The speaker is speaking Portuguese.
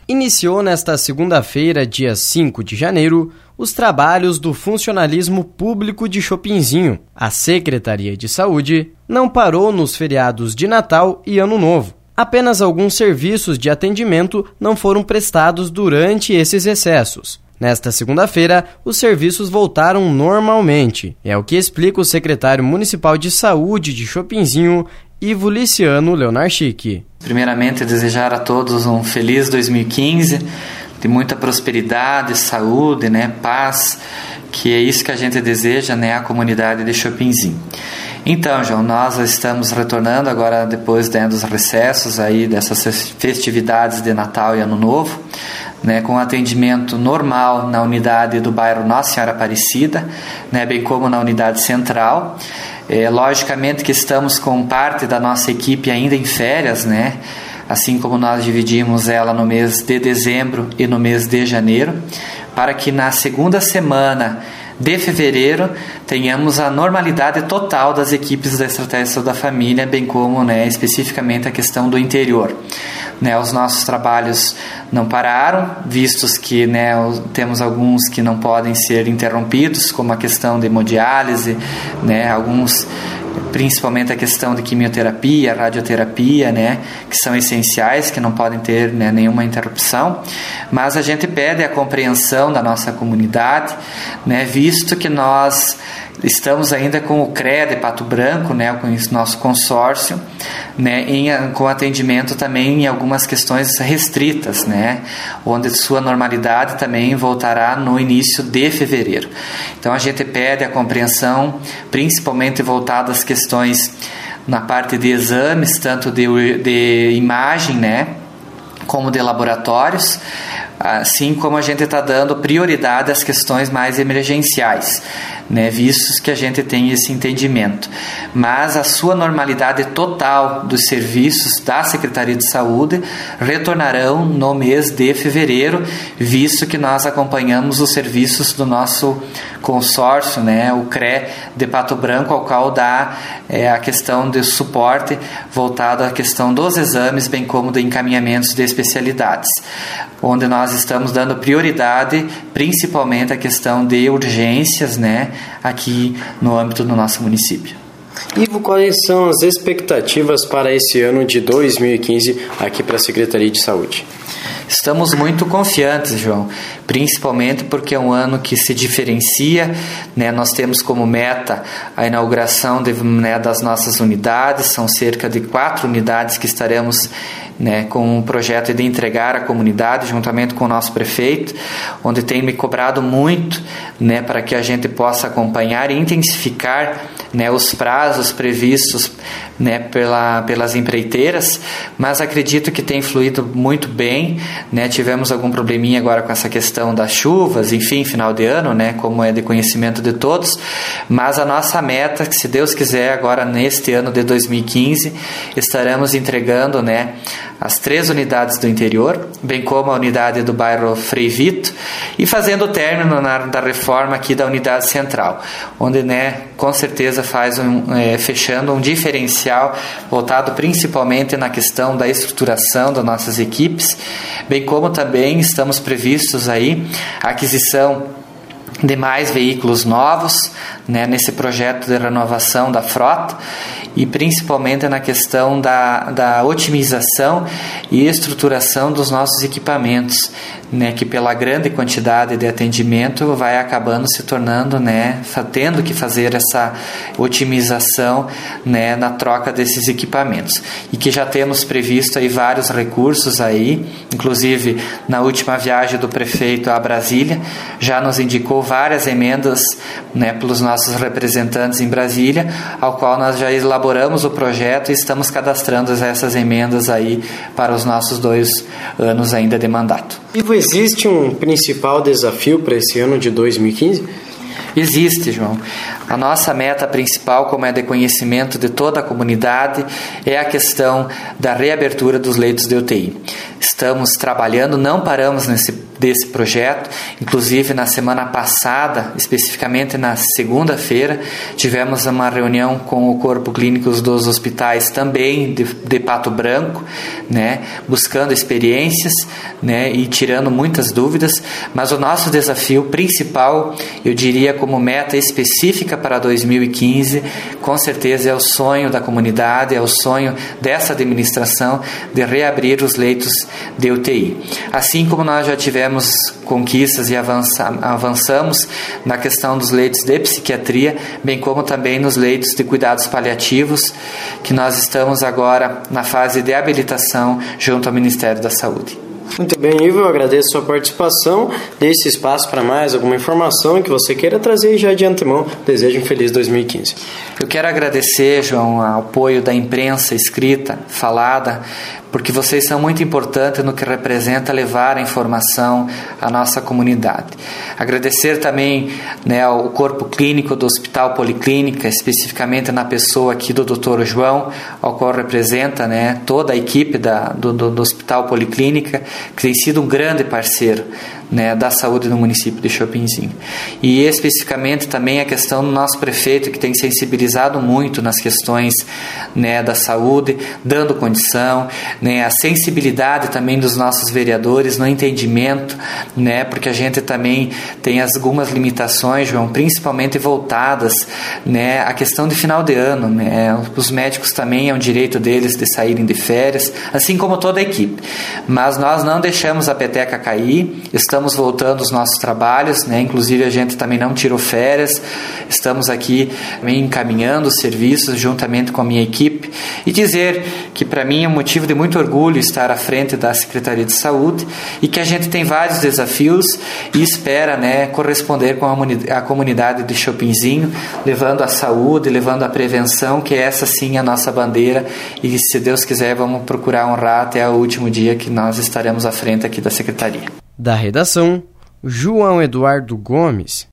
Iniciou nesta segunda-feira, dia 5 de janeiro, os trabalhos do funcionalismo público de Chopinzinho. A Secretaria de Saúde não parou nos feriados de Natal e Ano Novo. Apenas alguns serviços de atendimento não foram prestados durante esses recessos. Nesta segunda-feira, os serviços voltaram normalmente. É o que explica o secretário municipal de saúde de Chopinzinho, Ivo Liciano Leonarchic. Primeiramente, desejar a todos um feliz 2015, de muita prosperidade, saúde, paz, que é isso que a gente deseja, à comunidade de Chopinzinho. Então, João, nós estamos retornando agora depois dos recessos aí dessas festividades de Natal e Ano Novo, com atendimento normal na unidade do bairro Nossa Senhora Aparecida, bem como na unidade central. Logicamente que estamos com parte da nossa equipe ainda em férias, assim como nós dividimos ela no mês de dezembro e no mês de janeiro, para que na segunda semana de fevereiro tenhamos a normalidade total das equipes da Estratégia da Família, bem como especificamente a questão do interior. Os nossos trabalhos não pararam, vistos que temos alguns que não podem ser interrompidos, como a questão de hemodiálise, alguns, principalmente a questão de quimioterapia, radioterapia, que são essenciais, que não podem ter nenhuma interrupção, mas a gente pede a compreensão da nossa comunidade, visto que nós estamos ainda com o CRE de Pato Branco, com o nosso consórcio, com atendimento também em algumas questões restritas, onde sua normalidade também voltará no início de fevereiro. Então a gente pede a compreensão, principalmente voltada às questões na parte de exames, tanto de imagem, como de laboratórios, assim como a gente está dando prioridade às questões mais emergenciais, vistos que a gente tem esse entendimento. Mas a sua normalidade total dos serviços da Secretaria de Saúde retornarão no mês de fevereiro, visto que nós acompanhamos os serviços do nosso consórcio, o CRE de Pato Branco, ao qual dá a questão de suporte voltado à questão dos exames, bem como de encaminhamentos de especialidades, onde nós estamos dando prioridade principalmente à questão de urgências, aqui no âmbito do nosso município. Ivo, quais são as expectativas para esse ano de 2015 aqui para a Secretaria de Saúde? Estamos muito confiantes, João, principalmente porque é um ano que se diferencia, nós temos como meta a inauguração das nossas unidades, são cerca de 4 unidades que estaremos com um projeto de entregar à comunidade, juntamente com o nosso prefeito, onde tem me cobrado muito para que a gente possa acompanhar e intensificar os prazos previstos pelas empreiteiras, mas acredito que tem fluído muito bem. Tivemos algum probleminha agora com essa questão das chuvas, enfim, final de ano, como é de conhecimento de todos, mas a nossa meta, que se Deus quiser, agora neste ano de 2015, estaremos entregando as 3 unidades do interior, bem como a unidade do bairro Frei Vito, e fazendo o término da reforma aqui da unidade central, onde com certeza faz fechando um diferencial voltado principalmente na questão da estruturação das nossas equipes, bem como também estamos previstos aí a aquisição de mais veículos novos, nesse projeto de renovação da frota, e principalmente na questão da otimização e estruturação dos nossos equipamentos, que pela grande quantidade de atendimento vai acabando se tornando, tendo que fazer essa otimização, na troca desses equipamentos, e que já temos previsto aí vários recursos aí, inclusive na última viagem do prefeito a Brasília, já nos indicou várias emendas, pelos nossos representantes em Brasília, ao qual nós já elaboramos o projeto e estamos cadastrando essas emendas aí para os nossos 2 anos ainda de mandato. Ivo, existe um principal desafio para esse ano de 2015? Existe, João. A nossa meta principal, como é de conhecimento de toda a comunidade, é a questão da reabertura dos leitos de UTI. estamos trabalhando, não paramos desse projeto. Inclusive, na semana passada, especificamente na segunda-feira, tivemos uma reunião com o corpo clínico dos hospitais também de Pato Branco, né, buscando experiências, né, e tirando muitas dúvidas, mas o nosso desafio principal, eu diria como meta específica para 2015, com certeza é o sonho da comunidade, é o sonho dessa administração de reabrir os leitos de UTI. Assim como nós já tivemos conquistas e avançamos na questão dos leitos de psiquiatria, bem como também nos leitos de cuidados paliativos, que nós estamos agora na fase de habilitação junto ao Ministério da Saúde. Muito bem, Ivo, eu agradeço a sua participação. Desse espaço para mais alguma informação que você queira trazer e já de antemão desejo um feliz 2015. Eu quero agradecer, João, ao apoio da imprensa escrita, falada, porque vocês são muito importantes no que representa levar a informação à nossa comunidade. Agradecer também, né, ao corpo clínico do Hospital Policlínica, especificamente na pessoa aqui do Dr. João, ao qual representa, né, toda a equipe do Hospital Policlínica, que tem sido um grande parceiro, né, da saúde no município de Chopinzinho. E especificamente também a questão do nosso prefeito, que tem sensibilizado muito nas questões, né, da saúde, dando condição, né, a sensibilidade também dos nossos vereadores no entendimento, né, porque a gente também tem algumas limitações, João, principalmente voltadas, né, à questão de final de ano, né, os médicos também é um direito deles de saírem de férias, assim como toda a equipe, mas nós não deixamos a peteca cair, estamos voltando aos nossos trabalhos, né, inclusive a gente também não tirou férias, estamos aqui também encaminhando os serviços juntamente com a minha equipe, e dizer que para mim é um motivo de muito orgulho estar à frente da Secretaria de Saúde e que a gente tem vários desafios e espera, né, corresponder com a comunidade de Chopinzinho, levando a saúde, levando a prevenção, que essa sim é a nossa bandeira, e se Deus quiser vamos procurar honrar até o último dia que nós estaremos à frente aqui da Secretaria. Da redação, João Eduardo Gomes.